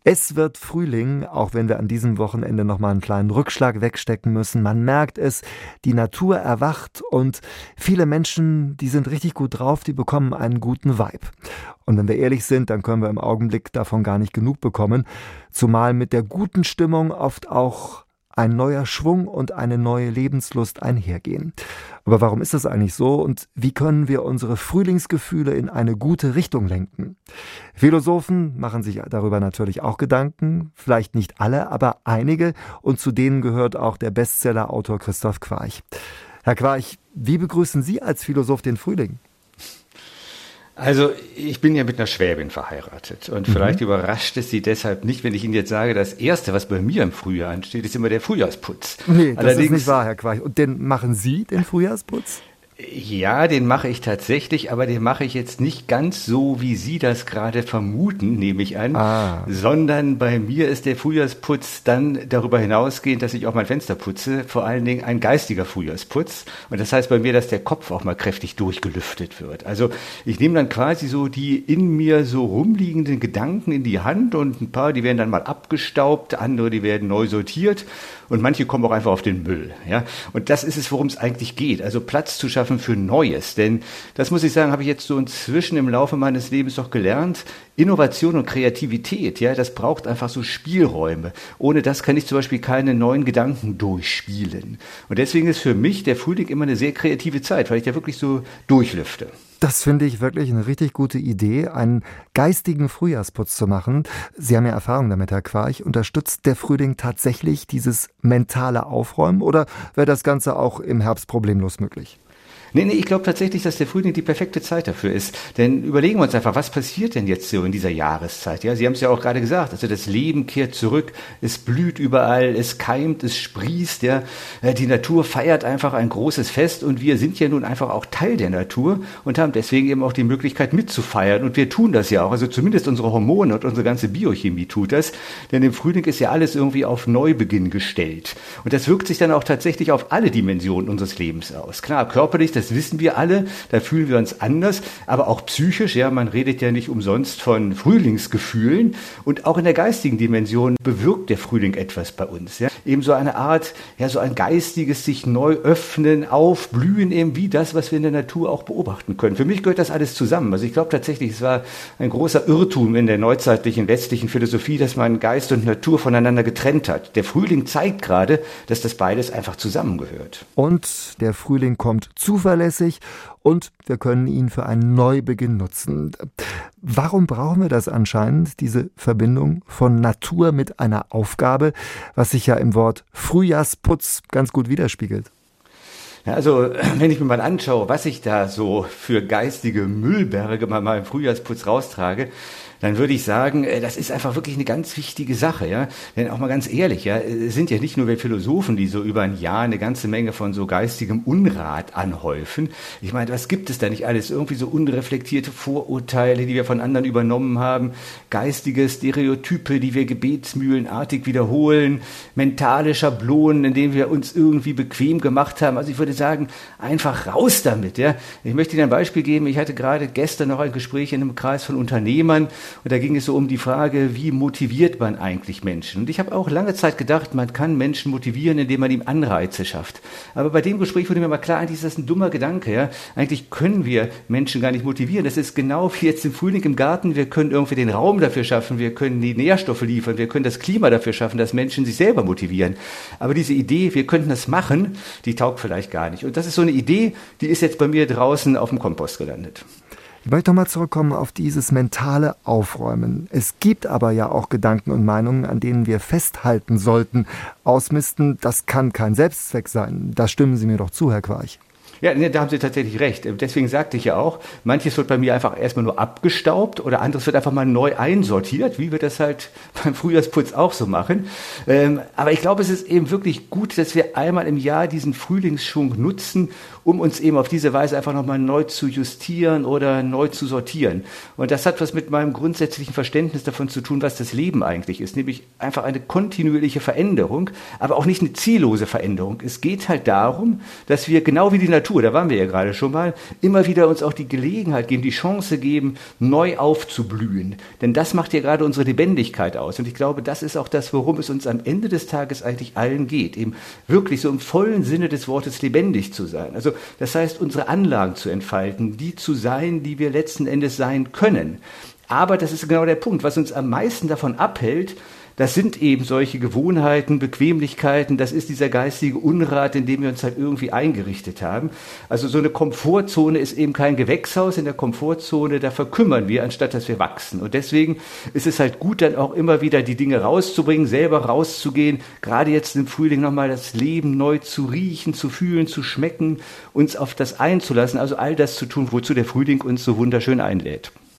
Es wird Frühling, auch wenn wir an diesem Wochenende nochmal einen kleinen Rückschlag wegstecken müssen. Man merkt es, die Natur erwacht und viele Menschen, die sind richtig gut drauf, die bekommen einen guten Vibe. Und wenn wir ehrlich sind, dann können wir im Augenblick davon gar nicht genug bekommen, zumal mit der guten Stimmung oft auch ein neuer Schwung und eine neue Lebenslust einhergehen. Aber warum ist das eigentlich so und wie können wir unsere Frühlingsgefühle in eine gute Richtung lenken? Philosophen machen sich darüber natürlich auch Gedanken, vielleicht nicht alle, aber einige, und zu denen gehört auch der Bestsellerautor Christoph Quarch. Herr Quarch, wie begrüßen Sie als Philosoph den Frühling? Also ich bin ja mit einer Schwäbin verheiratet und vielleicht überrascht es Sie deshalb nicht, wenn ich Ihnen jetzt sage, das Erste, was bei mir im Frühjahr ansteht, ist immer der Frühjahrsputz. Nee, das ist nicht wahr, Herr Quarch. Und den machen Sie, den Frühjahrsputz? Ja, den mache ich tatsächlich, aber den mache ich jetzt nicht ganz so, wie Sie das gerade vermuten, nehme ich an, sondern bei mir ist der Frühjahrsputz dann darüber hinausgehend, dass ich auch mein Fenster putze, vor allen Dingen ein geistiger Frühjahrsputz. Und das heißt bei mir, dass der Kopf auch mal kräftig durchgelüftet wird. Also ich nehme dann quasi so die in mir so rumliegenden Gedanken in die Hand und ein paar, die werden dann mal abgestaubt, andere, die werden neu sortiert. Und manche kommen auch einfach auf den Müll, ja. Und das ist es, worum es eigentlich geht. Also Platz zu schaffen für Neues. Denn das muss ich sagen, habe ich jetzt so inzwischen im Laufe meines Lebens doch gelernt. Innovation und Kreativität, ja, das braucht einfach so Spielräume. Ohne das kann ich zum Beispiel keine neuen Gedanken durchspielen. Und deswegen ist für mich der Frühling immer eine sehr kreative Zeit, weil ich da wirklich so durchlüfte. Das finde ich wirklich eine richtig gute Idee, einen geistigen Frühjahrsputz zu machen. Sie haben ja Erfahrung damit, Herr Quarch. Unterstützt der Frühling tatsächlich dieses mentale Aufräumen oder wäre das Ganze auch im Herbst problemlos möglich? Nee, ich glaube tatsächlich, dass der Frühling die perfekte Zeit dafür ist. Denn überlegen wir uns einfach, was passiert denn jetzt so in dieser Jahreszeit? Ja, Sie haben es ja auch gerade gesagt, also das Leben kehrt zurück, es blüht überall, es keimt, es sprießt, ja. Die Natur feiert einfach ein großes Fest und wir sind ja nun einfach auch Teil der Natur und haben deswegen eben auch die Möglichkeit mitzufeiern. Und wir tun das ja auch, also zumindest unsere Hormone und unsere ganze Biochemie tut das. Denn im Frühling ist ja alles irgendwie auf Neubeginn gestellt. Und das wirkt sich dann auch tatsächlich auf alle Dimensionen unseres Lebens aus. Klar, körperlich, das wissen wir alle, da fühlen wir uns anders, aber auch psychisch, ja, man redet ja nicht umsonst von Frühlingsgefühlen und auch in der geistigen Dimension bewirkt der Frühling etwas bei uns, ja. Eben so eine Art, ja, so ein geistiges sich neu öffnen, aufblühen, eben wie das, was wir in der Natur auch beobachten können. Für mich gehört das alles zusammen. Also ich glaube tatsächlich, es war ein großer Irrtum in der neuzeitlichen westlichen Philosophie, dass man Geist und Natur voneinander getrennt hat. Der Frühling zeigt gerade, dass das beides einfach zusammengehört. Und der Frühling kommt zuverlässig und wir können ihn für einen Neubeginn nutzen. Warum brauchen wir das anscheinend, diese Verbindung von Natur mit einer Aufgabe, was sich ja im Wort Frühjahrsputz ganz gut widerspiegelt? Ja, also wenn ich mir mal anschaue, was ich da so für geistige Müllberge mal im Frühjahrsputz raustrage, dann würde ich sagen, das ist einfach wirklich eine ganz wichtige Sache, ja. Denn auch mal ganz ehrlich, ja, es sind ja nicht nur wir Philosophen, die so über ein Jahr eine ganze Menge von so geistigem Unrat anhäufen. Ich meine, was gibt es da nicht alles? Irgendwie so unreflektierte Vorurteile, die wir von anderen übernommen haben, geistige Stereotype, die wir gebetsmühlenartig wiederholen, mentale Schablonen, in denen wir uns irgendwie bequem gemacht haben. Also ich würde sagen, einfach raus damit, ja. Ich möchte Ihnen ein Beispiel geben. Ich hatte gerade gestern noch ein Gespräch in einem Kreis von Unternehmern, und da ging es so um die Frage, wie motiviert man eigentlich Menschen? Und ich habe auch lange Zeit gedacht, man kann Menschen motivieren, indem man ihm Anreize schafft. Aber bei dem Gespräch wurde mir mal klar, eigentlich ist das ein dummer Gedanke. Ja? Eigentlich können wir Menschen gar nicht motivieren. Das ist genau wie jetzt im Frühling im Garten. Wir können irgendwie den Raum dafür schaffen, wir können die Nährstoffe liefern, wir können das Klima dafür schaffen, dass Menschen sich selber motivieren. Aber diese Idee, wir könnten das machen, die taugt vielleicht gar nicht. Und das ist so eine Idee, die ist jetzt bei mir draußen auf dem Kompost gelandet. Ich möchte nochmal zurückkommen auf dieses mentale Aufräumen. Es gibt aber ja auch Gedanken und Meinungen, an denen wir festhalten sollten. Ausmisten, das kann kein Selbstzweck sein. Da stimmen Sie mir doch zu, Herr Quarch. Ja, da haben Sie tatsächlich recht. Deswegen sagte ich ja auch, manches wird bei mir einfach erstmal nur abgestaubt oder anderes wird einfach mal neu einsortiert, wie wir das halt beim Frühjahrsputz auch so machen. Aber ich glaube, es ist eben wirklich gut, gut, dass wir einmal im Jahr diesen Frühlingsschwung nutzen, um uns eben auf diese Weise einfach nochmal neu zu justieren oder neu zu sortieren. Und das hat was mit meinem grundsätzlichen Verständnis davon zu tun, was das Leben eigentlich ist, nämlich einfach eine kontinuierliche Veränderung, aber auch nicht eine ziellose Veränderung. Es geht halt darum, dass wir, genau wie die Natur, da waren wir ja gerade schon mal, immer wieder uns auch die Gelegenheit geben, die Chance geben, neu aufzublühen. Denn das macht ja gerade unsere Lebendigkeit aus. Und ich glaube, das ist auch das, worum es uns am Ende des Tages eigentlich allen geht, eben wirklich so im vollen Sinne des Wortes lebendig zu sein. Also das heißt, unsere Anlagen zu entfalten, die zu sein, die wir letzten Endes sein können. Aber das ist genau der Punkt, was uns am meisten davon abhält, das sind eben solche Gewohnheiten, Bequemlichkeiten, das ist dieser geistige Unrat, in dem wir uns halt irgendwie eingerichtet haben. Also so eine Komfortzone ist eben kein Gewächshaus. In der Komfortzone, da verkümmern wir, anstatt dass wir wachsen. Und deswegen ist es halt gut, dann auch immer wieder die Dinge rauszubringen, selber rauszugehen, gerade jetzt im Frühling nochmal das Leben neu zu riechen, zu fühlen, zu schmecken, uns auf das einzulassen, also all das zu tun, wozu der Frühling uns so wunderschön einlädt.